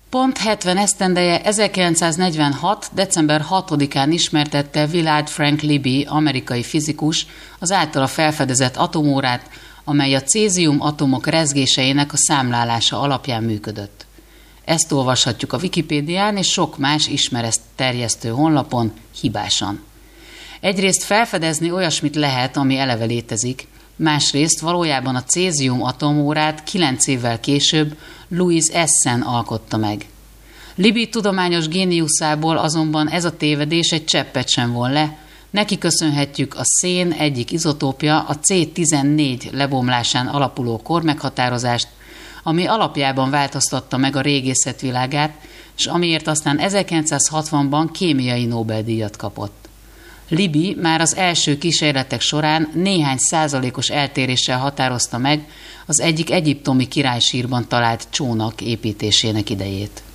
Pont 70 esztendeje 1946. december 6-án ismertette Willard Frank Libby, amerikai fizikus, az általa felfedezett atomórát, amely a cézium atomok rezgéseinek a számlálása alapján működött. Ezt olvashatjuk a Wikipédián és sok más ismeretterjesztő honlapon hibásan. Egyrészt felfedezni olyasmit lehet, ami eleve létezik, másrészt valójában a cézium atomórát 9 évvel később Louis Essen alkotta meg. Libby tudományos géniuszából azonban ez a tévedés egy cseppet sem von le, neki köszönhetjük a szén egyik izotópja, a C14 lebomlásán alapuló kormeghatározást, ami alapjában változtatta meg a régészet világát, és amiért aztán 1960-ban kémiai Nobel-díjat kapott. Libby már az első kísérletek során néhány százalékos eltéréssel határozta meg az egyik egyiptomi királysírban talált csónak építésének idejét.